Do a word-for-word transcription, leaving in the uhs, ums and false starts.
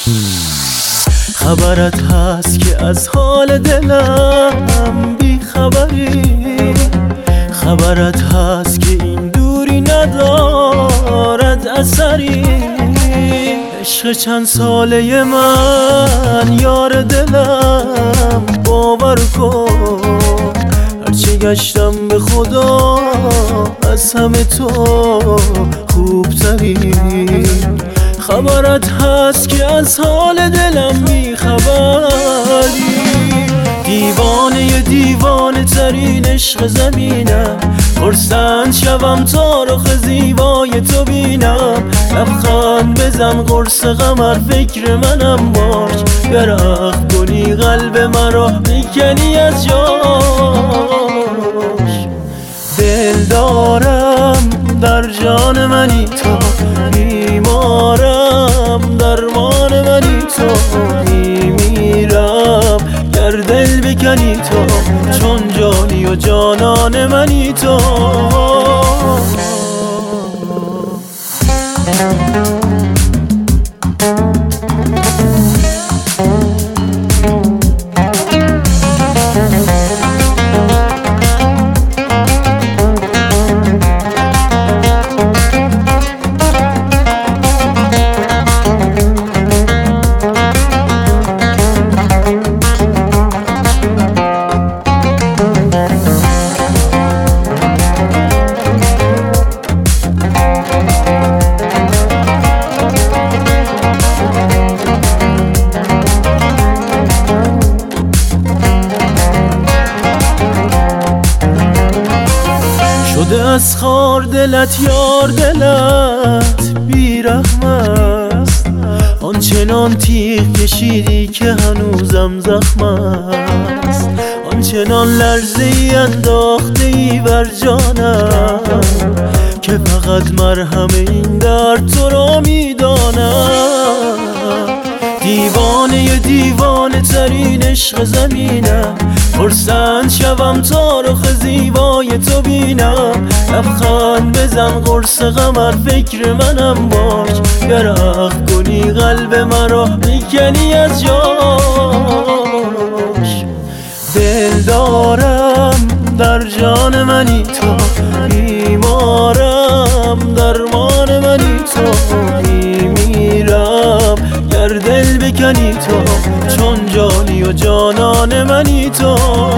خبرت هست که از حال دلم بی خبری، خبرت هست که این دوری ندارد اثری. عشق چند ساله من یار دلم باور کن، هرچه گشتم به خدا از همه تو خوبتری. خبرت هست که از حال دلم بی خبری، دیوانه دیوانه ترین عشق زمینم، خرسند شوم تا رخ زیبای تو بینم. لبخند بزن قرص قمر فکر منم باش، گرق کنی قلب مرا میکنی از جاش. دل دارم در جان منی تو، بیمارم درمان منی تو. میمیرم گر دل بکنی تو، چون جانی و جانان منی تو. شده از خار دلت یار دلت بیرحم است، آنچنان تیغ کشیدی که هنوزم زخم است. آنچنان لرزه ای انداخته ای بر جانم که فقط مرهم این درد تو را میدانم. دیوانه دیوانه ترین عشق زمینم، خرسند شوم تا رخ زیبای تو بینم. لبخند بزن قرص قمر فکر منم باش، گرق کنی قلب مرا میکنی از جاش. دل دارم در جان منی تو، بیمارم درمان منی تو. میمیرم گر دل بکنی تو، چون جانی و جانان منی تو.